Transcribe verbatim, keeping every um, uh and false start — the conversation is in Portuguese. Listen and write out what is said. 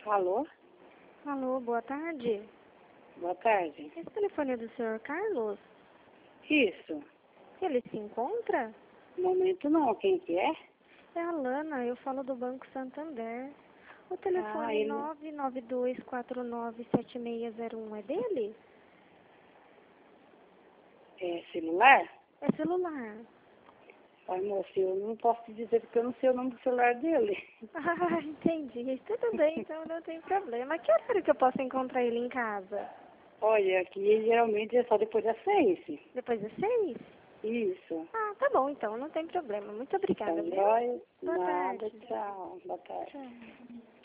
Alô? Alô, boa tarde. Boa tarde. Esse telefone é do senhor Carlos? Isso. Ele se encontra? No momento não. Quem que é? É a Lana, eu falo do Banco Santander. O Ah, telefone ele... nove nove dois quatro nove sete seis zero um é dele? É celular? É celular. Ai, moço, eu não posso te dizer porque eu não sei o nome do celular dele. Ah, entendi. Tudo bem, então não tem problema. Que horário que eu posso encontrar ele em casa? Olha, aqui geralmente é só depois das seis. Depois das seis? Isso. Ah, tá bom, então, não tem problema. Muito Tá obrigada, viu? jóia? Boa Nada, tarde. tchau. Boa tarde. Tchau.